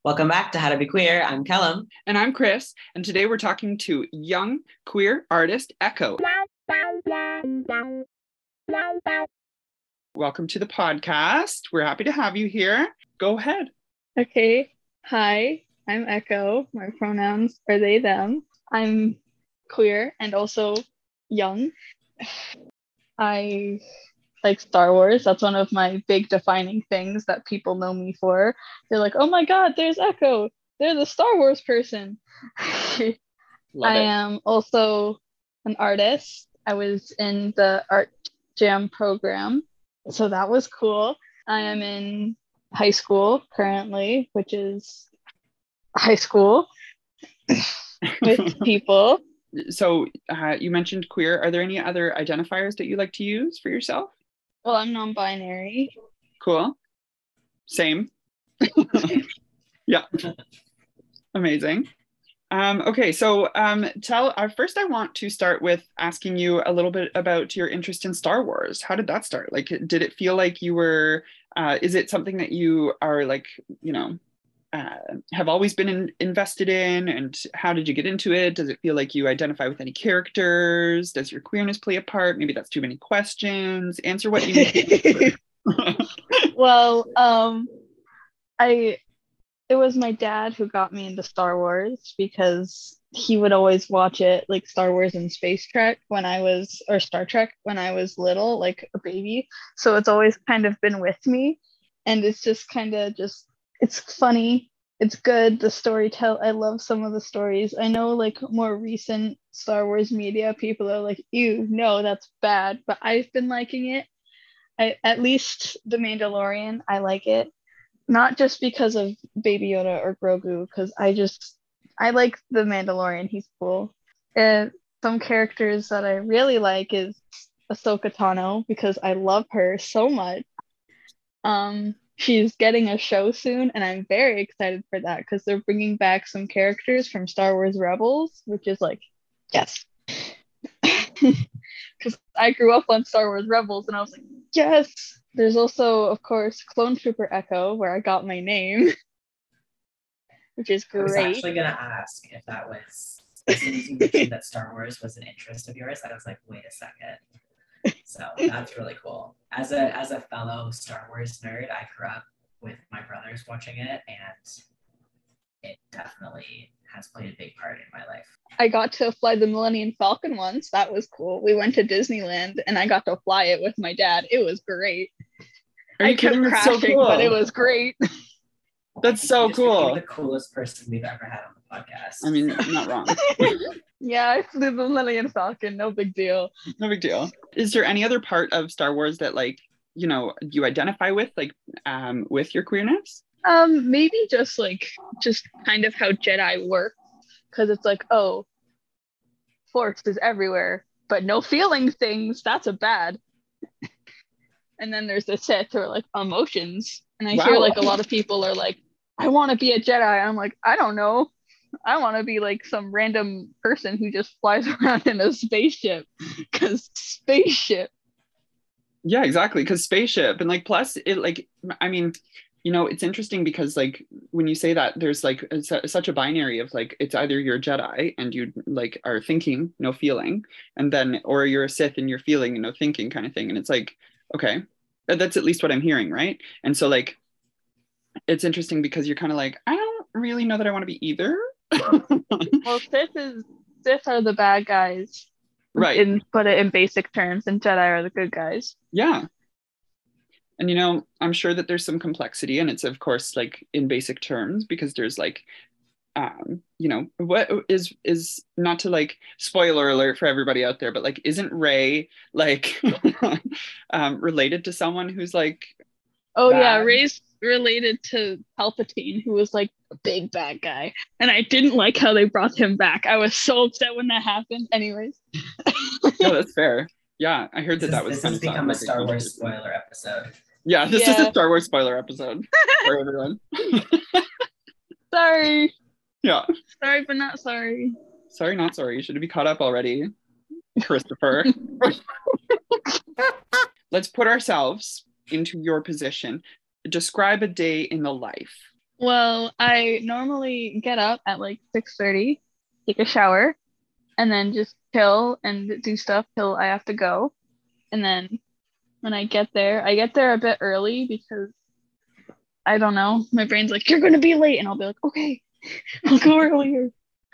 Welcome back to How to Be Queer. I'm Kellum. And I'm Chris. And today we're talking to young queer artist Echo. Welcome to the podcast. We're happy to have you here. Go ahead. Okay. Hi, I'm Echo. My pronouns are they, them. I'm queer and also young. I like Star Wars. That's one of my big defining things that people know me for. They're like, oh my God, there's Echo. They're the Star Wars person. I am also an artist. I was in the Art Jam program, so that was cool. I am in high school currently, which is high school with people. So you mentioned queer. Are there any other identifiers that you like to use for yourself? Well, I'm non-binary. Cool. Same. Yeah. Amazing. Okay, so first I want to start with asking you a little bit about your interest in Star Wars. How did that start? Like, did it feel like you were, is it something that you are like, have always been invested in? And how did you get into it? Does it feel like you identify with any characters? Does your queerness play a part? Maybe that's too many questions. Answer what you need. Well, it was my dad who got me into Star Wars because he would always watch it, like Star Wars and Star Trek when I was little, like a baby. So it's always kind of been with me. And it's just kind of it's funny. It's good. I love some of the stories. I know like more recent Star Wars media, people are like, ew, no, that's bad. But I've been liking it. At least The Mandalorian, I like it. Not just because of Baby Yoda or Grogu, because I like The Mandalorian. He's cool. And some characters that I really like is Ahsoka Tano, because I love her so much. She's getting a show soon, and I'm very excited for that because they're bringing back some characters from Star Wars Rebels, which is like, yes. Because I grew up on Star Wars Rebels, and I was like, yes. There's also, of course, Clone Trooper Echo, where I got my name, which is great. I was actually going to ask if that was, as soon as you mentioned that Star Wars was an interest of yours, I was like, wait a second. So that's really cool. As a fellow Star Wars nerd, I grew up with my brothers watching it, and it definitely has played a big part in my life. I got to fly the Millennium Falcon once. That was cool. We went to Disneyland, and I got to fly it with my dad. It was great. I kept crashing, so cool. But it was great. That's so cool. The coolest person we've ever had on the podcast. I mean, not wrong. Yeah, I flew the Millennium Falcon. No big deal. No big deal. Is there any other part of Star Wars that, like, you identify with, like, with your queerness? Maybe just kind of how Jedi work, because it's like, oh, Force is everywhere, but no feeling things. That's a bad. And then there's the Sith who are like emotions, and I hear like a lot of people are like, I want to be a Jedi. I'm like, I don't know. I want to be like some random person who just flies around in a spaceship, because spaceship. Yeah, exactly. Because spaceship, and like, plus it, like, I mean, it's interesting because like when you say that, there's like such a binary of like, it's either you're a Jedi and you like are thinking, no feeling, and then, or you're a Sith and you're feeling, no thinking kind of thing. And it's like, okay, that's at least what I'm hearing, right? And so like, it's interesting because you're kind of like, I don't really know that I want to be either. Well, Sith are the bad guys, right? Put it in basic terms, and Jedi are the good guys. Yeah. And I'm sure that there's some complexity, and it's of course like in basic terms because there's like what is not to like spoiler alert for everybody out there, but like isn't Rey like related to someone who's like bad? Yeah, Rey's related to Palpatine, who was like a big bad guy, and I didn't like how they brought him back. I was so upset when that happened. Anyways. No, that's fair. Yeah, I heard that was kind of become a Star Wars spoiler episode. Yeah, this is a Star Wars spoiler episode for everyone. Sorry. Yeah. Sorry, but not sorry. Sorry, not sorry. You should be caught up already, Christopher. Let's put ourselves into your position. Describe a day in the life Well, I normally get up at like 6:30, take a shower, and then just chill and do stuff till I have to go. And then when I get there a bit early because I don't know, my brain's like, you're gonna be late, and I'll be like, okay, I'll go earlier.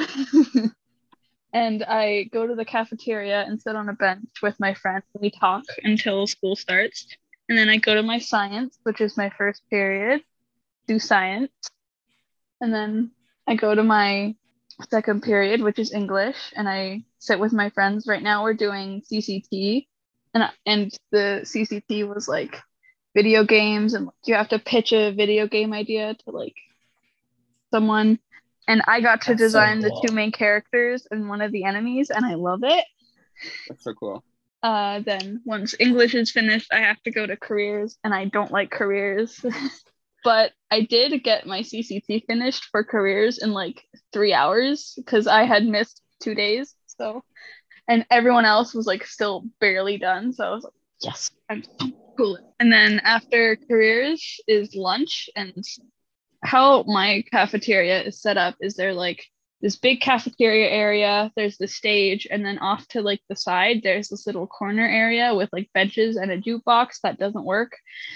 And I go to the cafeteria and sit on a bench with my friends. We talk until school starts. And then I go to my science, which is my first period, do science. And then I go to my second period, which is English, and I sit with my friends. Right now we're doing CCT, and the CCT was like video games, and you have to pitch a video game idea to like someone. And I got to That's so design the cool. two main characters and one of the enemies, and I love it. That's so cool. Then once English is finished, I have to go to careers, and I don't like careers. But I did get my CCT finished for careers in like 3 hours because I had missed 2 days. So, and everyone else was like still barely done. So I was like, yes, I'm so cool. And then after careers is lunch. And how my cafeteria is set up is there like this big cafeteria area, there's the stage, and then off to like the side, there's this little corner area with like benches and a jukebox that doesn't work.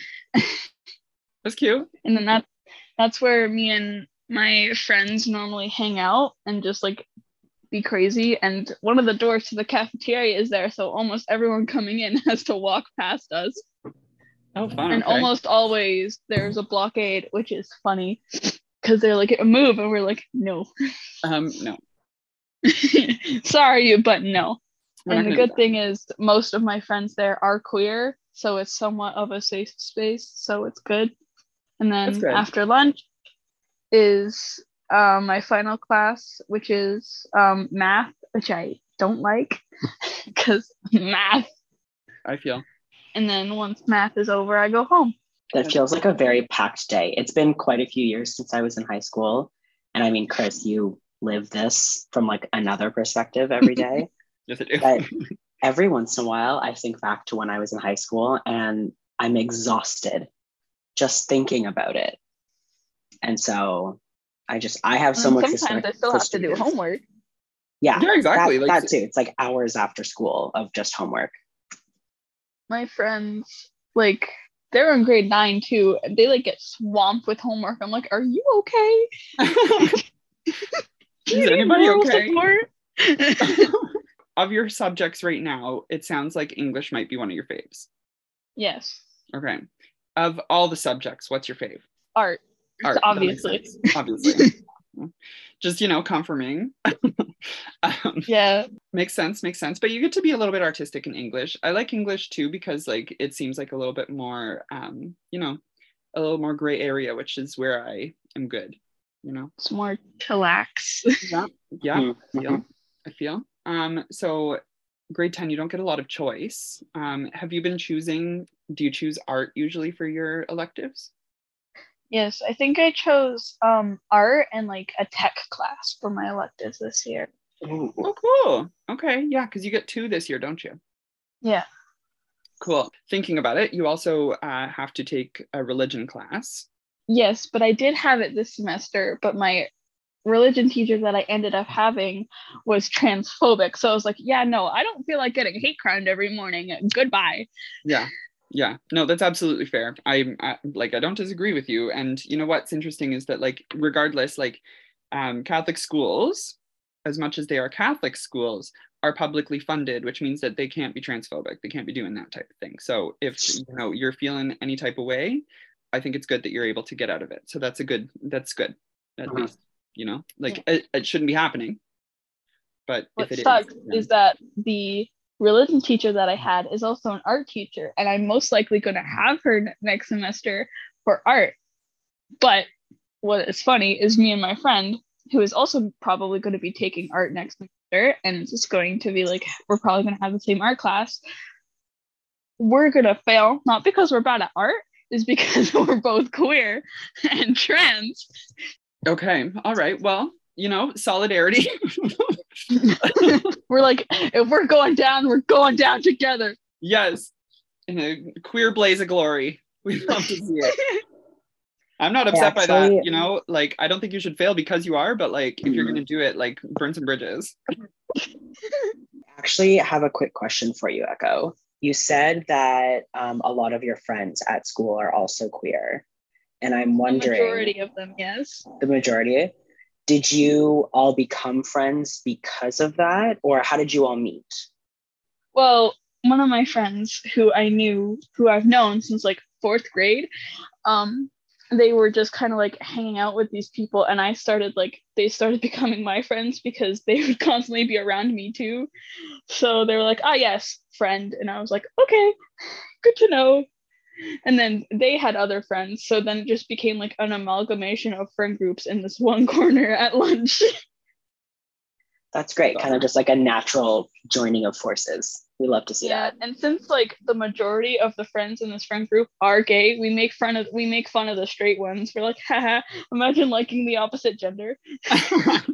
That's cute. And then that's where me and my friends normally hang out and just like be crazy. And one of the doors to the cafeteria is there, so almost everyone coming in has to walk past us. Oh, fun. And Okay. almost always there's a blockade, which is funny because they're like, move, and we're like, no. No. Sorry, but no. We're And not the gonna good thing is most of my friends there are queer, so it's somewhat of a safe space, so it's good. And That's then good. after lunch is my final class, which is math, which I don't like because math. I feel. And then once math is over, I go home. That feels like a very packed day. It's been quite a few years since I was in high school. And I mean, Chris, you live this from like another perspective every day. Yes, I do. But every once in a while, I think back to when I was in high school and I'm exhausted just thinking about it. And so I have so And much sometimes respect I still for have to do students. homework. Yeah, Yeah, exactly. That too. It's like hours after school of just homework. My friends, like, they're in grade 9 too, and they like get swamped with homework. I'm like, are you okay? Is anybody moral okay? support? Of your subjects right now, it sounds like English might be one of your faves. Yes. Okay. Of all the subjects, what's your fave? Art. Art. That makes Obviously. sense. Obviously. Just, confirming. Yeah. Makes sense. But you get to be a little bit artistic in English. I like English too because like it seems like a little bit more, a little more gray area, which is where I am good. It's more chillax. Yeah. Mm-hmm. I feel. So grade 10, you don't get a lot of choice. Have you been do you choose art usually for your electives? Yes, I think I chose art and like a tech class for my electives this year. Ooh. Oh, cool. Okay. Yeah, because you get 2 this year, don't you? Yeah. Cool. Thinking about it, you also have to take a religion class. Yes, but I did have it this semester, but my religion teacher that I ended up having was transphobic. So I was like, yeah, no, I don't feel like getting hate crimed every morning. Goodbye. Yeah. No, that's absolutely fair. I don't disagree with you. And you know what's interesting is that like regardless, like Catholic schools, as much as they are Catholic schools, are publicly funded, which means that they can't be transphobic. They can't be doing that type of thing. So if you're feeling any type of way, I think it's good that you're able to get out of it. So that's good at least, it shouldn't be happening. But what if it sucks is that the religion teacher that I had is also an art teacher, and I'm most likely going to have her next semester for art. But what is funny is me and my friend, who is also probably going to be taking art next semester, and it's just going to be like, we're probably going to have the same art class. We're going to fail, not because we're bad at art, is because we're both queer and trans. Okay. All right. Well, solidarity. We're like, if we're going down together. Yes. In a queer blaze of glory. We'd love to see it. I'm not upset by that, actually, you know, like I don't think you should fail because you are, but like if you're gonna do it, like burn some bridges. actually have a quick question for you, Echo. You said that a lot of your friends at school are also queer. And I'm The wondering, majority of them, yes. the majority, did you all become friends because of that? Or how did you all meet? Well, one of my friends who I've known since like fourth grade, um, they were just kind of like hanging out with these people, and they started becoming my friends because they would constantly be around me too. So they were like, ah, yes, friend. And I was like, okay, good to know. And then they had other friends. So then it just became like an amalgamation of friend groups in this one corner at lunch. That's great. Kind of just like a natural joining of forces. We love to see Yeah, that. and since like the majority of the friends in this friend group are gay, we make fun of the straight ones. We're like, haha, imagine liking the opposite gender. I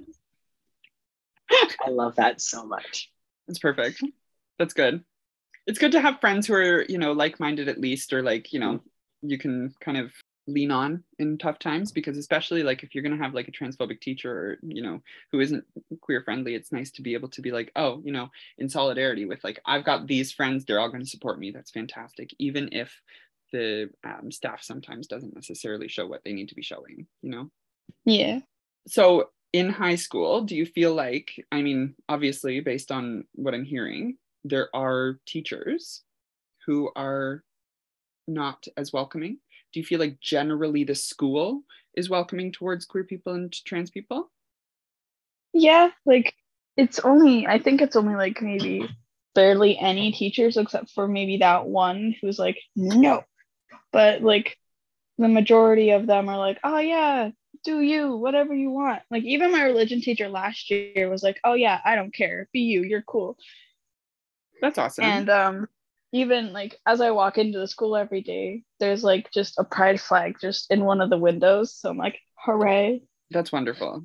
love that so much. It's perfect. That's good. It's good to have friends who are, you know, like-minded at least, or like, you know, you can kind of lean on in tough times, because especially like if you're going to have like a transphobic teacher, or, you know, who isn't queer friendly, it's nice to be able to be like, oh, you know, in solidarity with like, I've got these friends, they're all going to support me. That's fantastic. Even if the staff sometimes doesn't necessarily show what they need to be showing, you know? Yeah. So in high school, do you feel like, I mean, obviously based on what I'm hearing, there are teachers who are not as welcoming. Do you feel like generally the school is welcoming towards queer people and trans people? Yeah, like I think it's only like maybe barely any teachers except for maybe that one who's like, no. But like the majority of them are like, oh yeah, do you, whatever you want. Like even my religion teacher last year was like, oh yeah, I don't care. Be you, you're cool. That's awesome. And even like as I walk into the school every day, there's like just a pride flag just in one of the windows. So I'm like, hooray. That's wonderful.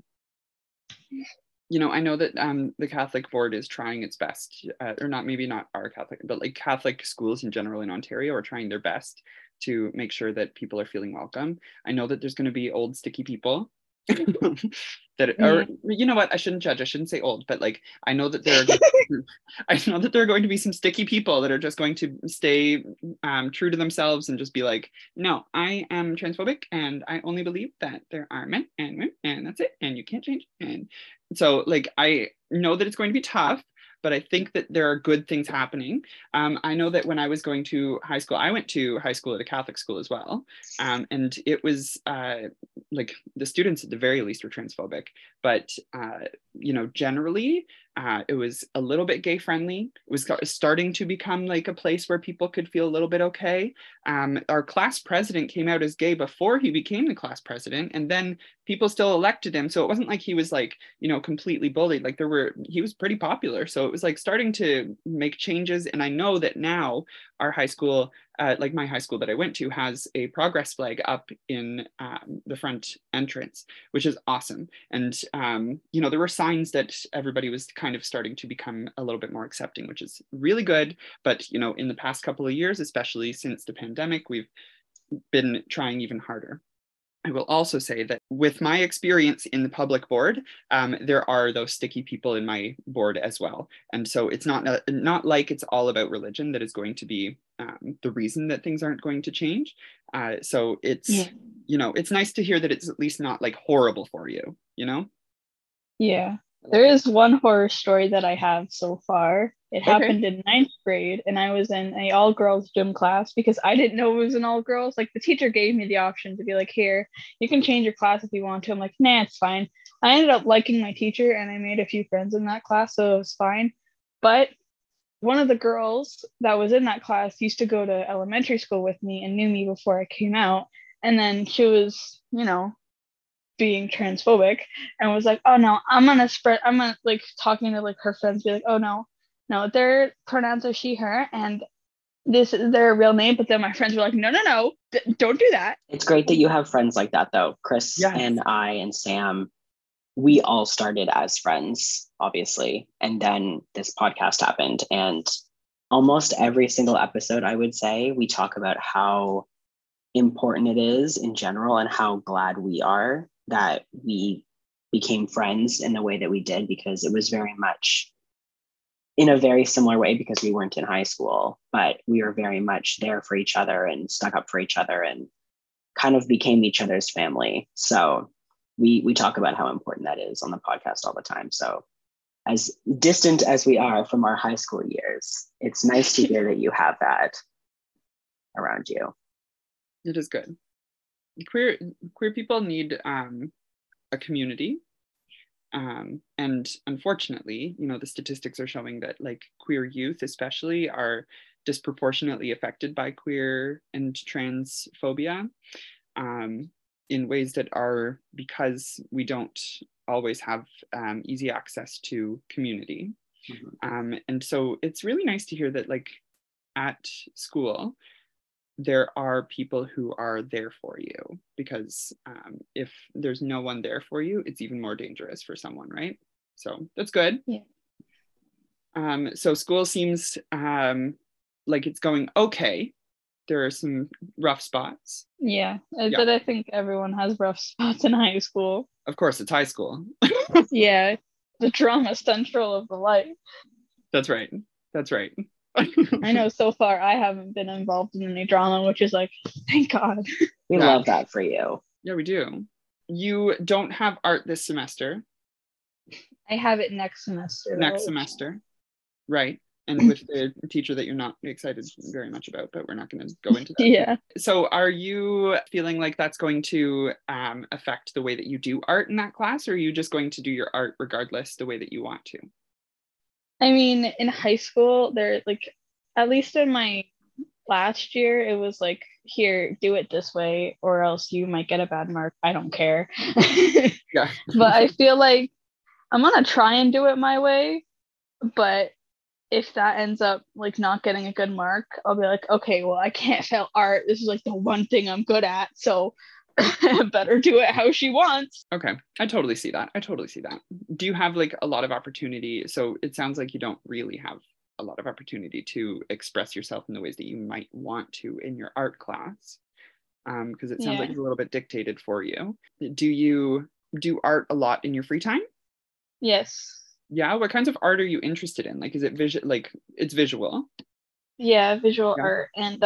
You know, I know that the Catholic Board is trying its best, or not, maybe not our Catholic, but like Catholic schools in general in Ontario are trying their best to make sure that people are feeling welcome. I know that there's going to be old sticky people that, or you know what, I shouldn't judge, I shouldn't say old, but like I know that there are I know that there are going to be some sticky people that are just going to stay true to themselves and just be like, no, I am transphobic and I only believe that there are men and women and that's it, and you can't change. And so like I know that it's going to be tough, but I think that there are good things happening. I know that when I was going to high school, I went to high school at a Catholic school as well. And it was like the students at the very least were transphobic, but you know, generally it was a little bit gay friendly. It was starting to become like a place where people could feel a little bit okay. Our class president came out as gay before he became the class president, and then people still elected him. So it wasn't like he was like, you know, completely bullied. Like he was pretty popular. So it was like starting to make changes. And I know that now our high school, like my high school that I went to, has a progress flag up in the front entrance, which is awesome. And, you know, there were signs that everybody was kind of starting to become a little bit more accepting, which is really good. But, you know, in the past couple of years, especially since the pandemic, we've been trying even harder. I will also say that with my experience in the public board, there are those sticky people in my board as well. And so it's not like it's all about religion that is going to be the reason that things aren't going to change. So it's, you know, it's nice to hear that it's at least not like horrible for you, you know? Yeah. There is one horror story that I have so far. It happened in 9th grade, and I was in a all-girls gym class because I didn't know it was an all-girls. Like the teacher gave me the option to be like, here, you can change your class if you want to. I'm like, nah, it's fine. I ended up liking my teacher, and I made a few friends in that class, so it was fine. But one of the girls that was in that class used to go to elementary school with me and knew me before I came out. And then she was, you know, being transphobic and was like, oh no, I'm gonna like talking to like her friends, be like, oh no, their pronouns are she, her, and this is their real name. But then my friends were like, no, don't do that. It's great that you have friends like that though. Chris and I and Sam, we all started as friends, obviously. And then this podcast happened. And almost every single episode, I would say, we talk about how important it is in general, and how glad we are that we became friends in the way that we did, because it was very much in a very similar way, because we weren't in high school, but we were very much there for each other and stuck up for each other and kind of became each other's family. So we talk about how important that is on the podcast all the time. So as distant as we are from our high school years, it's nice to hear that you have that around you. It is good. Queer people need a community. And unfortunately, the statistics are showing that like queer youth especially are disproportionately affected by queer and trans phobia in ways that are because we don't always have easy access to community. Mm-hmm. And so it's really nice to hear that like at school, there are people who are there for you, because if there's no one there for you, it's even more dangerous for someone, right? So that's good. Yeah. So school seems like it's going okay. There are some rough spots. Yeah, but I think everyone has rough spots in high school. Of course, it's high school. Yeah, the drama central of the life. That's right. That's right. I know so far I haven't been involved in any drama, which is like, thank God. We love that for you. Yeah, we do. You don't have art this semester. I have it next semester. Next semester. Right. And with the teacher that you're not excited very much about, but we're not going to go into that. Yeah. So are you feeling like that's going to affect the way that you do art in that class, or are you just going to do your art regardless the way that you want to? I mean, in high school, there like, at least in my last year, it was like, here, do it this way, or else you might get a bad mark. I don't care. Yeah. But I feel like I'm gonna try and do it my way. But if that ends up like not getting a good mark, I'll be like, okay, well, I can't fail art. This is like the one thing I'm good at. So better do it how she wants. Okay. I totally see that. Do you have like a lot of opportunity? So it sounds like you don't really have a lot of opportunity to express yourself in the ways that you might want to in your art class. Because it sounds like it's a little bit dictated for you. Do you do art a lot in your free time? Yes. Yeah. What kinds of art are you interested in? Like, is it visual? Like, it's visual? Yeah, visual art. And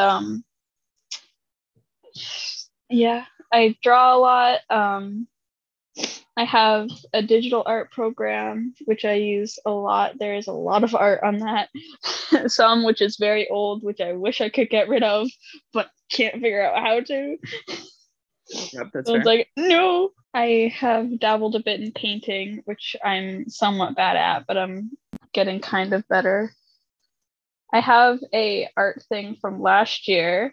yeah, I draw a lot. I have a digital art program, which I use a lot. There is a lot of art on that. Some which is very old, which I wish I could get rid of, but can't figure out how to. Yep, that's so fair. It's like, no. I have dabbled a bit in painting, which I'm somewhat bad at, but I'm getting kind of better. I have a art thing from last year.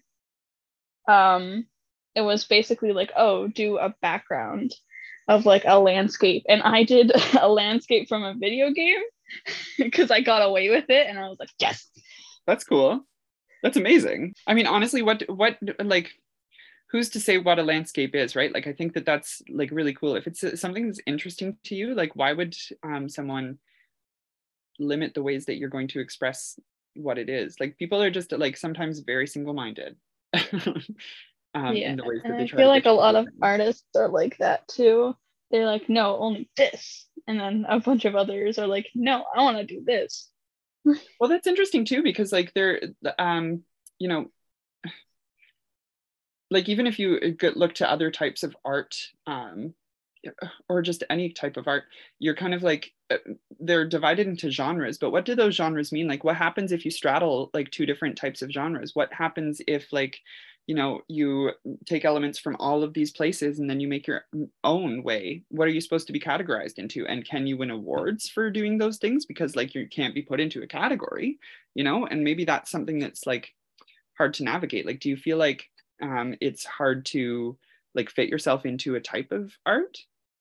It was basically like, oh, do a background of like a landscape, and I did a landscape from a video game because I got away with it, and I was like, yes, that's cool. That's amazing. I mean, honestly, what like, who's to say what a landscape is, right? Like, I think that that's like really cool. If it's something that's interesting to you, like, why would someone limit the ways that you're going to express what it is? Like, people are just like sometimes very single-minded. In the ways that they I try feel to like a lot of artists are like that too. They're like, no, only this, and then a bunch of others are like, no, I want to do this. Well, that's interesting too, because like they're you know, like even if you look to other types of art or just any type of art, you're kind of like they're divided into genres, but what do those genres mean? Like, what happens if you straddle like two different types of genres? What happens if like, you take elements from all of these places and then you make your own way? What are you supposed to be categorized into? And can you win awards for doing those things? Because like you can't be put into a category, and maybe that's something that's like hard to navigate. Like, do you feel like it's hard to like fit yourself into a type of art?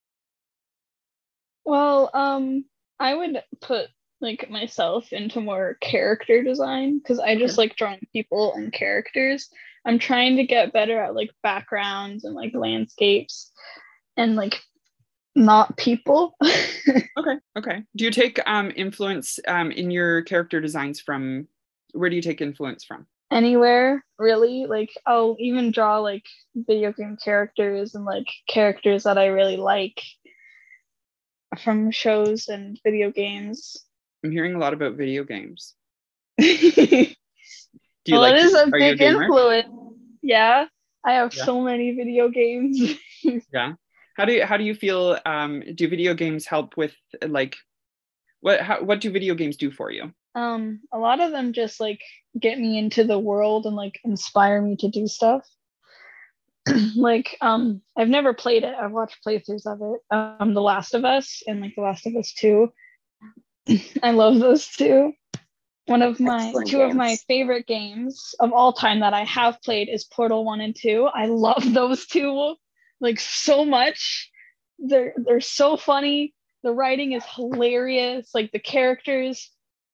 Well, I would put like myself into more character design because I just like drawing people and characters. I'm trying to get better at like backgrounds and like landscapes and like not people. Okay. Do you take influence in your character designs from, where do you take influence from? anywhere really. Like I'll even draw like video game characters and like characters that I really like from shows and video games. I'm hearing a lot about video games. Well, Do you like it is a are you a big gamer? influence. Yeah, I have Yeah. so many video games. Yeah. How do you feel do video games help with like what do video games do for you? A lot of them just like get me into the world and like inspire me to do stuff. Like I've never played it. I've watched playthroughs of it. The Last of Us and like The Last of Us 2. I love those two. One of my Excellent two of my games. favorite games of all time that I have played is Portal 1 and 2. I love those two like so much. They're so funny. The writing is hilarious. Like the characters.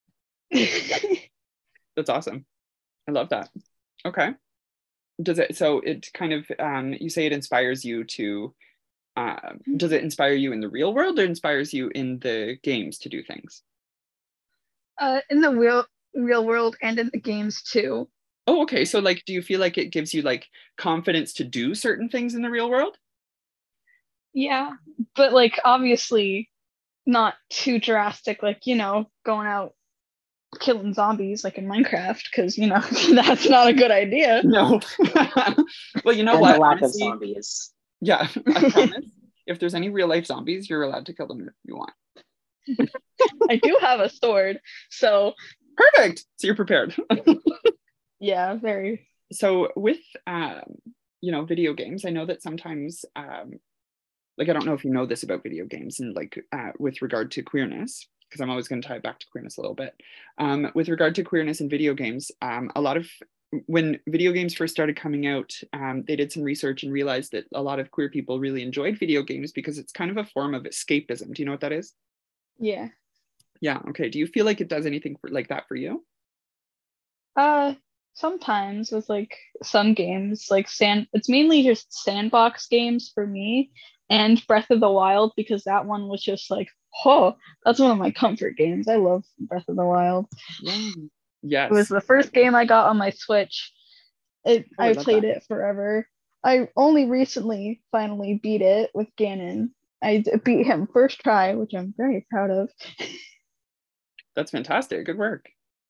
That's awesome. I love that. Okay. So it kind of you say it inspires you to does it inspire you in the real world or inspires you in the games to do things? In the real world and in the games too. Oh, okay. So like do you feel like it gives you like confidence to do certain things in the real world? Yeah, but like obviously not too drastic, like going out killing zombies like in Minecraft, because that's not a good idea. No. Well, you know And what? the lack Honestly, of zombies. yeah, I promise. If there's any real life zombies, you're allowed to kill them if you want. I do have a sword, so Perfect. So you're prepared. yeah, very. So with video games, I know that sometimes like I don't know if you know this about video games and like with regard to queerness, because I'm always going to tie it back to queerness a little bit. With regard to queerness in video games, a lot of when video games first started coming out, they did some research and realized that a lot of queer people really enjoyed video games because it's kind of a form of escapism. Do you know what that is? Yeah. Yeah. Okay. Do you feel like it does anything like that for you? Sometimes with like some games, like it's mainly just sandbox games for me, and Breath of the Wild, because that one was just like, oh, that's one of my comfort games. I love Breath of the Wild. Yeah. Yes. It was the first game I got on my Switch. I I love played that. it forever. I only recently finally beat it with Ganon. I beat him first try, which I'm very proud of. That's fantastic. Good work.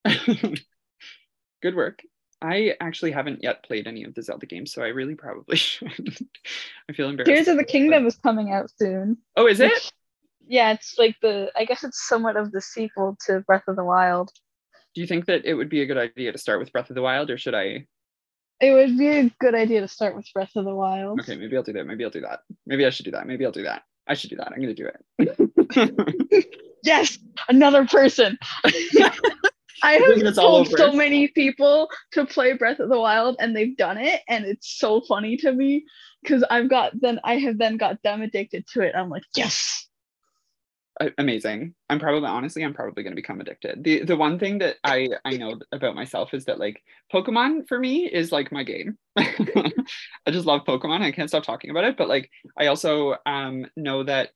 Good work. I actually haven't yet played any of the Zelda games, so I really probably should. I feel embarrassed. Tears of the Kingdom is coming out soon. Oh, is it? Yeah, it's like I guess it's somewhat of the sequel to Breath of the Wild. Do you think that it would be a good idea to start with Breath of the Wild, or should I? It would be a good idea to start with Breath of the Wild. Okay, maybe I'll do that. Maybe I'll do that. Maybe I should do that. Maybe I'll do that. I should do that. I'm going to do it. Yes, another person. I have told so many people to play Breath of the Wild, and they've done it, and it's so funny to me because I have then got them addicted to it. I'm like, yes. Amazing. I'm probably going to become addicted. The one thing that I know about myself is that like Pokemon for me is like my game. I just love Pokemon. I can't stop talking about it. But like I also know that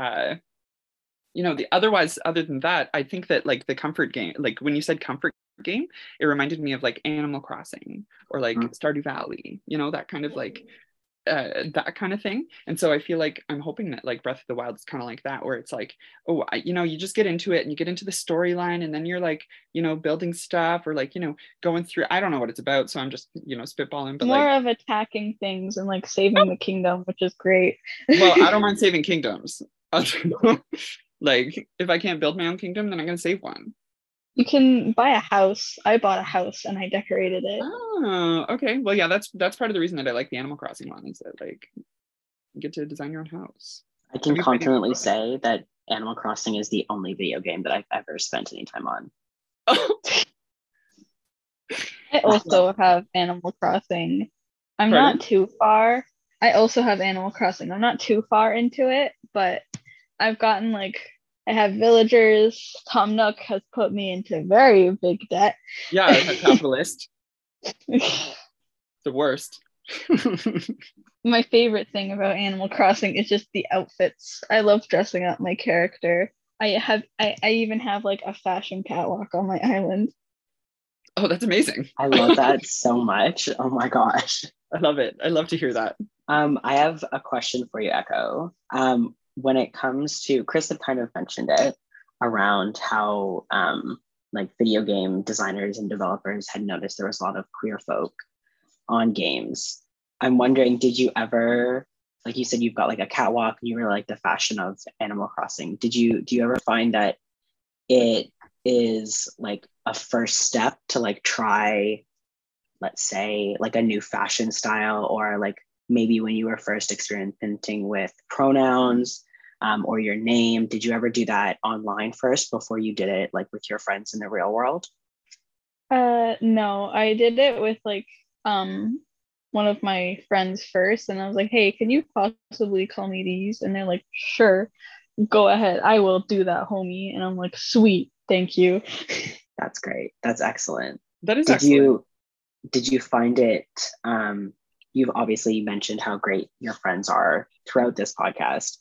other than that, I think that like the comfort game, like when you said comfort game, it reminded me of like Animal Crossing or like Stardew Valley, that kind of like that kind of thing. And so I feel like I'm hoping that like Breath of the Wild is kind of like that, where it's like, oh, you just get into it and you get into the storyline, and then you're like, building stuff or like, going through. I don't know what it's about, so I'm just, spitballing. But more like, of attacking things and like saving the kingdom, which is great. Well, I don't mind saving kingdoms. Like if I can't build my own kingdom, then I'm gonna save one. You can buy a house. I bought a house and I decorated it. Oh, okay. Well, yeah, that's part of the reason that I like the Animal Crossing one, is that like you get to design your own house. I can confidently say that Animal Crossing is the only video game that I've ever spent any time on. I also have Animal Crossing. I'm not too far. I also have Animal Crossing. I'm not too far into it, but I've gotten like, I have villagers. Tom Nook has put me into very big debt. Yeah, I'm a capitalist. The worst. My favorite thing about Animal Crossing is just the outfits. I love dressing up my character. I even have like a fashion catwalk on my island. Oh, that's amazing. I love that so much. Oh my gosh. I love it. I love to hear that. I have a question for you, Echo. When it comes to, Chris had kind of mentioned it around how like video game designers and developers had noticed there was a lot of queer folk on games. I'm wondering, did you ever, like you said, you've got like a catwalk and you were like the fashion of Animal Crossing. Do you ever find that it is like a first step to like try, let's say, like a new fashion style, or like maybe when you were first experimenting with pronouns or your name, did you ever do that online first before you did it like with your friends in the real world? No, I did it with like one of my friends first, and I was like, hey, can you possibly call me these? And they're like, sure, go ahead, I will do that, homie. And I'm like, sweet, thank you. That's great. That's excellent. That is excellent. Did you find it, you've obviously mentioned how great your friends are throughout this podcast.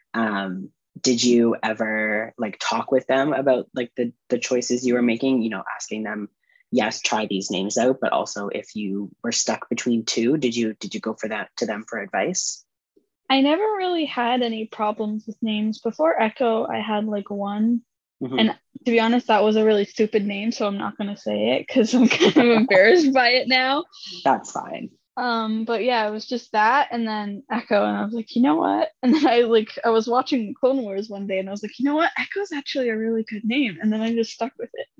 Did you ever like talk with them about like the choices you were making, you know, asking them, yes, try these names out, but also if you were stuck between two, did you go for that to them for advice? I never really had any problems with names. Before Echo, I had like one. Mm-hmm. And to be honest, that was a really stupid name, so I'm not going to say it because I'm kind of embarrassed by it now. That's fine. But yeah, it was just that, and then Echo, and I was like, you know what? And then I was watching Clone Wars one day, and I was like, you know what? Echo's actually a really good name, and then I just stuck with it.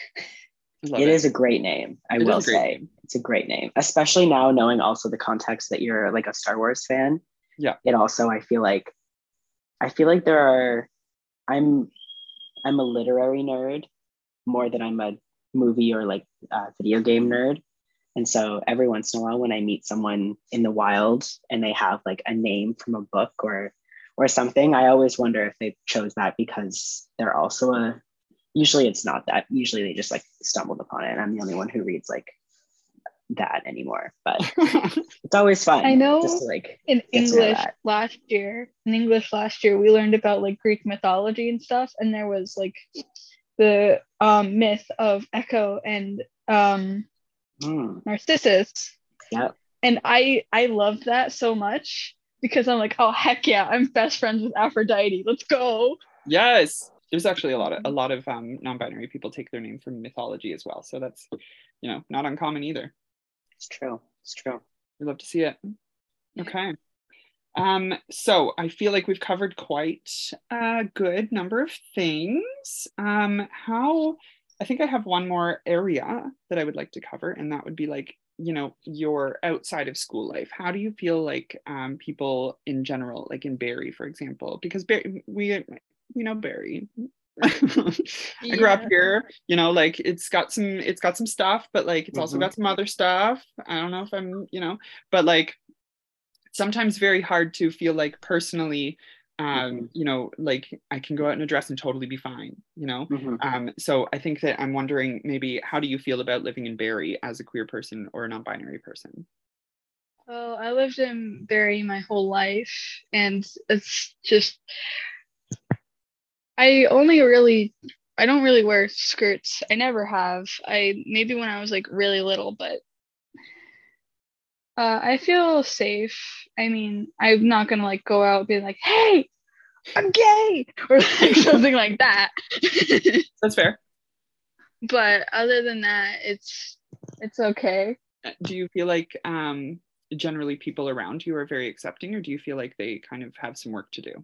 It is a great name. I will say it's a great name, especially now knowing also the context that you're like a Star Wars fan. Yeah. It also, I feel like there are, I'm a literary nerd more than I'm a movie or like video game nerd. And so every once in a while when I meet someone in the wild and they have like a name from a book or something, I always wonder if they chose that because they're also usually it's not that. Usually they just like stumbled upon it. And I'm the only one who reads like that anymore. But it's always fun. I know just to, like, in English last year, we learned about like Greek mythology and stuff. And there was like the myth of Echo and Narcissus. Yep. And I loved that so much because I'm like, oh heck yeah, I'm best friends with Aphrodite. Let's go. Yes. There's actually a lot of non-binary people take their name from mythology as well. So that's, you know, not uncommon either. It's true. We love to see it. Okay. So I feel like we've covered quite a good number of things. I think I have one more area that I would like to cover, and that would be like, you know, your outside of school life. How do you feel like people in general, like in Barrie, for example, because Barrie, we know Barrie. I grew up here, you know, like it's got some stuff, but like it's also got some other stuff. I don't know if I'm, you know, but like sometimes very hard to feel like personally, you know, like I can go out in a dress and totally be fine, you know. So I think that I'm wondering maybe how do you feel about living in Barrie as a queer person or a non-binary person? Well, I lived in Barrie my whole life, and it's just I don't really wear skirts. I never have. Maybe when I was like really little, but I feel safe. I mean, I'm not gonna like go out and be like, hey, I'm gay or like something like that. That's fair. But other than that, it's okay. Do you feel like generally people around you are very accepting, or do you feel like they kind of have some work to do?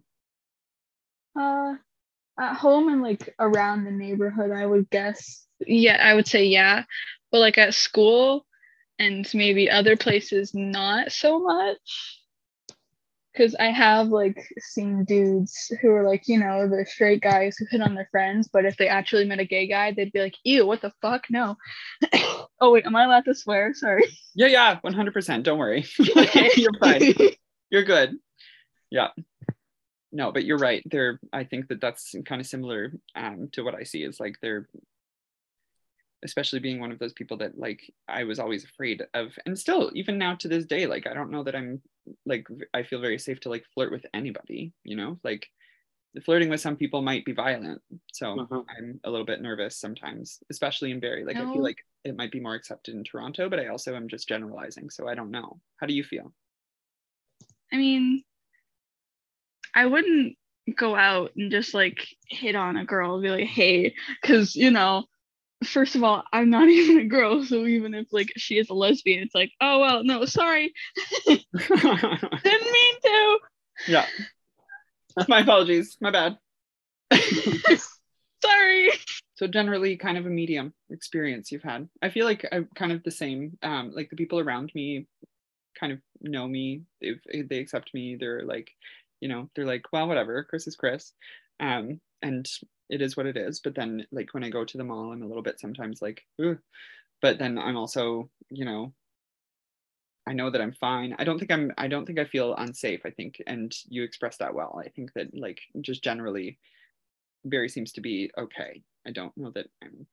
At home and like around the neighborhood, I would guess. Yeah, I would say yeah. But like at school and maybe other places, not so much. Because I have like seen dudes who are like, you know, the straight guys who hit on their friends, but if they actually met a gay guy, they'd be like, ew, what the fuck? No. Oh wait, am I allowed to swear? Sorry. Yeah, 100%. Don't worry. You're fine. You're good. Yeah. No, but you're right. I think that's kind of similar to what I see is like they're, especially being one of those people that like I was always afraid of, and still even now to this day, like I don't know that I'm like I feel very safe to like flirt with anybody, you know, like flirting with some people might be violent. So Mhm. I'm a little bit nervous sometimes, especially in Barrie. Like I feel No. like it might be more accepted in Toronto, but I also am just generalizing. So I don't know. How do you feel? I mean, I wouldn't go out and just like hit on a girl and be like, hey, because first of all, I'm not even a girl, so even if like she is a lesbian, it's like, oh well, no, sorry, didn't mean to. Yeah. My apologies. My bad. Sorry. So generally kind of a medium experience you've had. I feel like I'm kind of the same. Like the people around me kind of know me. They accept me. They're like, they're like, well, whatever, Chris is Chris. And it is what it is. But then like when I go to the mall, I'm a little bit sometimes like, ugh. But then I'm also, I know that I'm fine. I don't think I feel unsafe, I think. And you expressed that well. I think that like just generally Barrie seems to be okay. I don't know that I'm.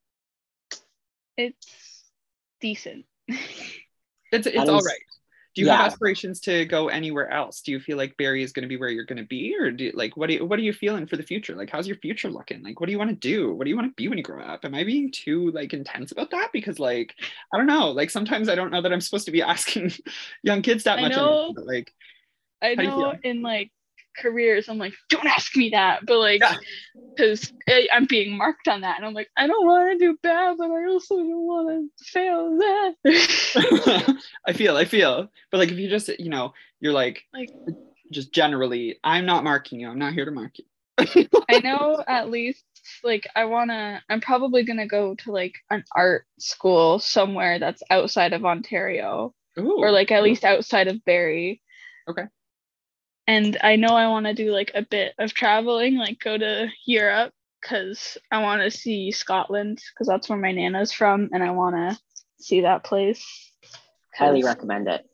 It's decent. It's That all is- right. Do you have yeah. aspirations to go anywhere else? Do you feel like Barrie is going to be where you're going to be, or what are you feeling for the future? Like, how's your future looking? Like, what do you want to do? What do you want to be when you grow up? Am I being too like intense about that? Because like, I don't know. Like sometimes I don't know that I'm supposed to be asking young kids that I much. know. But like, I how do you know feel? in like careers, I'm like, don't ask me that, but like, Yeah. because I'm being marked on that, and I'm like, I don't want to do bad, but I also don't want to fail that. I feel. But like, if you just, you're like just generally, I'm not marking you. I'm not here to mark you. I know at least like I'm probably gonna go to like an art school somewhere that's outside of Ontario, Ooh. or like at least outside of Barrie. Okay. And I know I want to do like a bit of traveling, like go to Europe, because I want to see Scotland, because that's where my Nana's from, and I want to see that place. Highly recommend it.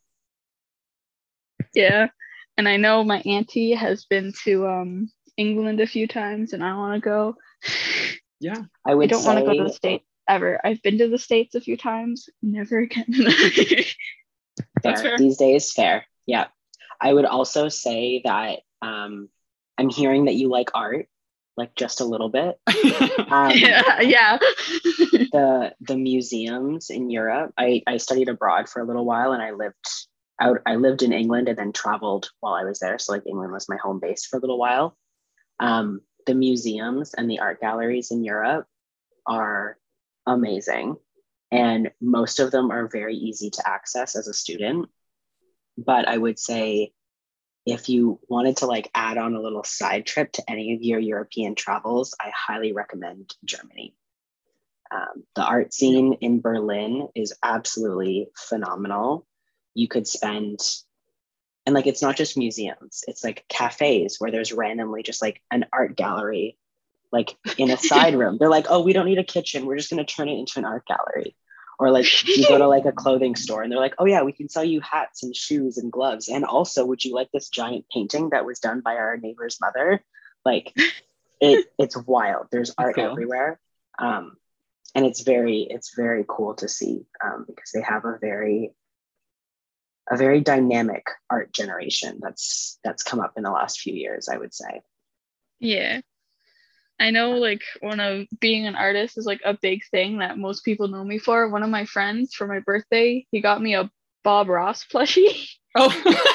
Yeah. And I know my auntie has been to England a few times, and I want to go. Yeah. I I would don't want to go to say the States ever. I've been to the States a few times, never again. That's fair. These days, fair. Yeah. I would also say that I'm hearing that you like art, like just a little bit. Yeah. The museums in Europe. I studied abroad for a little while, and I lived in England and then traveled while I was there. So like England was my home base for a little while. The museums and the art galleries in Europe are amazing. And most of them are very easy to access as a student. But I would say if you wanted to like add on a little side trip to any of your European travels, I highly recommend Germany. The art scene in Berlin is absolutely phenomenal. You could spend, and like it's not just museums, it's like cafes where there's randomly just like an art gallery, like in a side room. They're like, oh, we don't need a kitchen, we're just going to turn it into an art gallery. Or like you go to like a clothing store and they're like, oh yeah, we can sell you hats and shoes and gloves. And also, would you like this giant painting that was done by our neighbor's mother? Like it's wild. There's art cool. everywhere. And it's very cool to see because they have a very dynamic art generation that's come up in the last few years, I would say. Yeah. I know like being an artist is like a big thing that most people know me for. One of my friends for my birthday, he got me a Bob Ross plushie. Oh.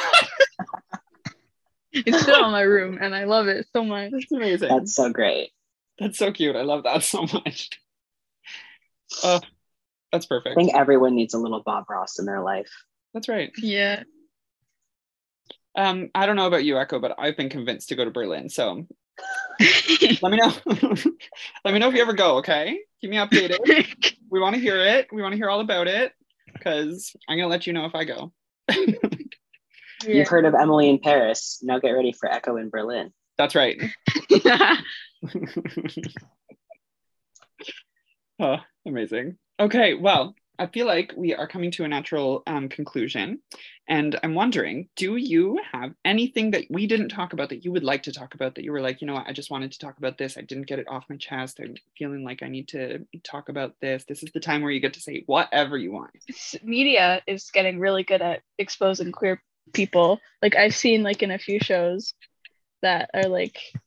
It's still in my room and I love it so much. That's amazing. That's so great. That's so cute. I love that so much. Oh, that's perfect. I think everyone needs a little Bob Ross in their life. That's right. Yeah. I don't know about you, Echo, but I've been convinced to go to Berlin. So let me know. Let me know if you ever go, okay? Keep me updated. We want to hear it. We want to hear all about it because I'm going to let you know if I go. Yeah. You've heard of Emily in Paris. Now get ready for Echo in Berlin. That's right. Oh, amazing. Okay, well, I feel like we are coming to a natural conclusion. And I'm wondering, do you have anything that we didn't talk about that you would like to talk about that you were like, you know what, I just wanted to talk about this. I didn't get it off my chest. I'm feeling like I need to talk about this. This is the time where you get to say whatever you want. Media is getting really good at exposing queer people. Like I've seen like in a few shows that are like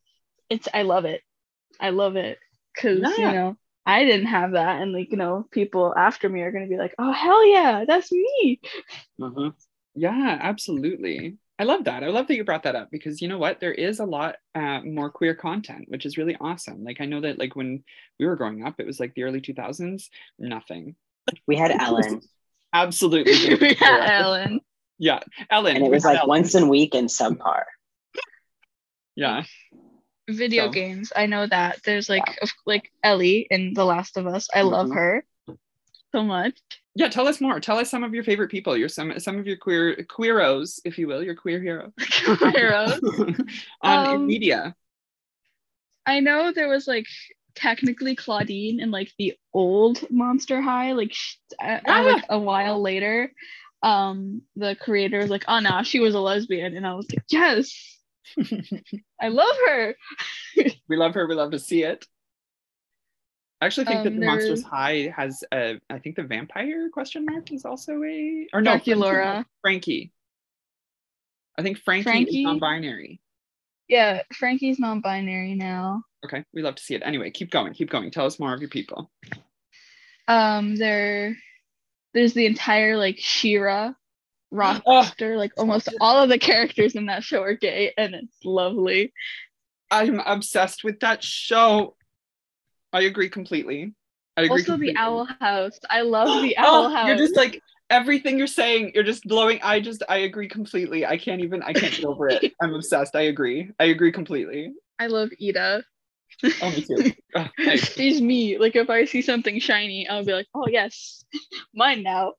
I love it. I love it because Yeah. I didn't have that, and like people after me are gonna be like, oh hell yeah, that's me. Mhm. Yeah, absolutely. I love that. I love that you brought that up because you know what? There is a lot more queer content, which is really awesome. Like I know that like when we were growing up, it was like the early 2000s, nothing. We had Ellen, Absolutely. Yeah, Ellen. Yeah, Ellen. and it we was had like Ellen. once a week and subpar. Yeah. Video So, games. I know that there's like Ellie in The Last of Us. I love Mhm. her so much. yeah, tell us more. Tell us some of your favorite people. Your some of your queeros, if you will, your queer hero. Heroes. In media. I know there was like technically Claudine in like the old Monster High, like like a while later, the creator was like, oh no, she was a lesbian, and I was like, yes, I love her. We love her. We love to see it. I actually think that the Monsters There's High has I think the vampire question mark is also or no, Draculaura. Frankie. I think Frankie is Frankie. non-binary. Yeah, Frankie's non-binary now. Okay, we love to see it. Anyway, keep going. Tell us more of your people. There's the entire like She-Ra roster. Like almost all of the characters in that show are gay, and it's lovely. I'm obsessed with that show. I agree completely. The Owl House. I love the Owl House. You're just like everything you're saying. You're just glowing. I agree completely. I can't get over it. I'm obsessed. I agree completely. I love Ida. Oh, me too. Oh, nice. She's me. Like if I see something shiny, I'll be like, oh yes, mine now.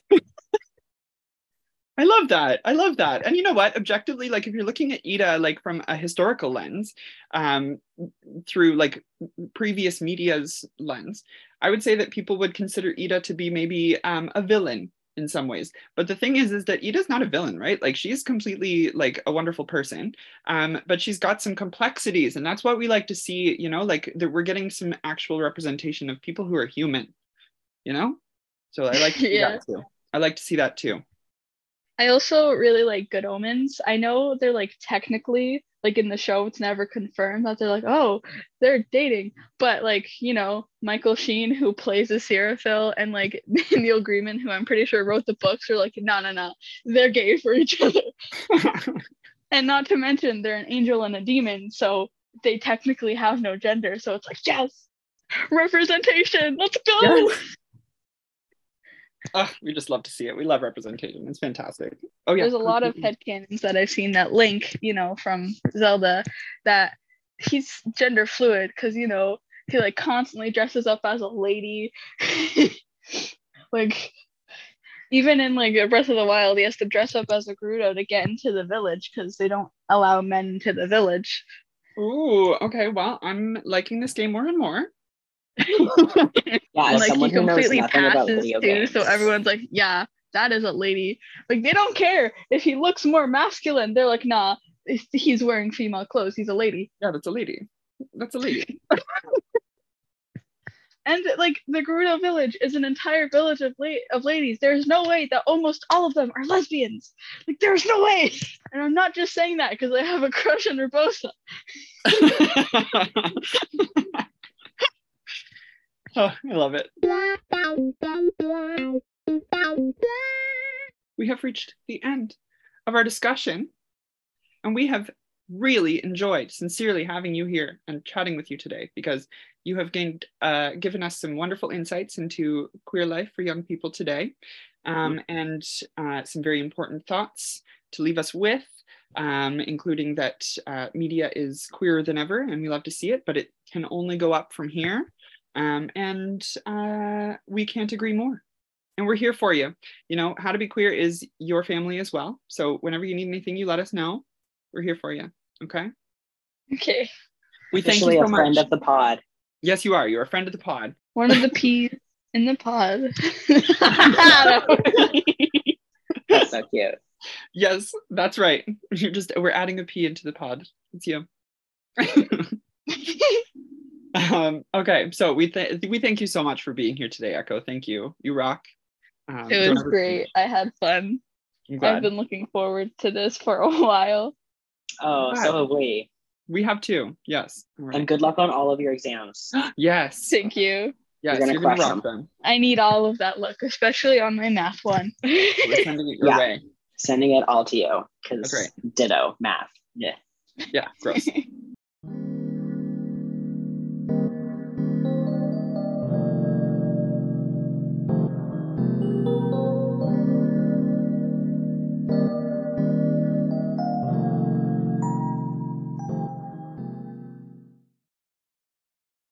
I love that. And you know what? Objectively, like if you're looking at Ida like from a historical lens, through like previous media's lens, I would say that people would consider Ida to be maybe a villain in some ways. But the thing is that Ida's not a villain, right? Like she's completely like a wonderful person, but she's got some complexities, and that's what we like to see. Like that we're getting some actual representation of people who are human. So I like to see that too. I like to see that too. I also really like Good Omens. I know they're like technically like in the show it's never confirmed that they're like, oh, they're dating, but like Michael Sheen, who plays Aziraphale, and like Neil Gaiman, who I'm pretty sure wrote the books, are like, no, they're gay for each other. And not to mention they're an angel and a demon, so they technically have no gender, so it's like, yes, representation, let's go. Yes. We just love to see it. We love representation. It's fantastic. Oh yeah. There's a lot of headcanons that I've seen that Link, from Zelda, that he's gender fluid because he like constantly dresses up as a lady. Like even in like Breath of the Wild, he has to dress up as a Gerudo to get into the village because they don't allow men into the village. Ooh, okay. Well, I'm liking this game more and more. Yeah, and, like he completely passes too, so everyone's like, yeah, that is a lady. Like they don't care if he looks more masculine. They're like, nah, he's wearing female clothes, he's a lady. Yeah, that's a lady. And like the Gerudo village is an entire village of ladies. There's no way that almost all of them are lesbians. Like there's no way. And I'm not just saying that because I have a crush on Urbosa. Oh, I love it. We have reached the end of our discussion, and we have really enjoyed sincerely having you here and chatting with you today, because you have given us some wonderful insights into queer life for young people today, and some very important thoughts to leave us with, including that media is queerer than ever, and we love to see it, but it can only go up from here. And we can't agree more. And we're here for you. How to Be Queer is your family as well. So whenever you need anything, you let us know. We're here for you. Okay? Okay. We thank you so much. A friend of the pod. Yes, you are. You're a friend of the pod. One of the P's in the pod. That's so cute. Yes, that's right. We're adding a P into the pod. It's you. Okay, so we thank you so much for being here today, Echo. Thank you. You rock. It was great. I had fun. I've been looking forward to this for a while. Oh, so have we. We have 2. Yes. All right. And good luck on all of your exams. Yes. Thank you. Yes. You're gonna You're gonna crush rock them. I need all of that luck, especially on my math one. We're sending it your Yeah. way. Sending it all to you That's because right. ditto math. Yeah. Yeah. Gross.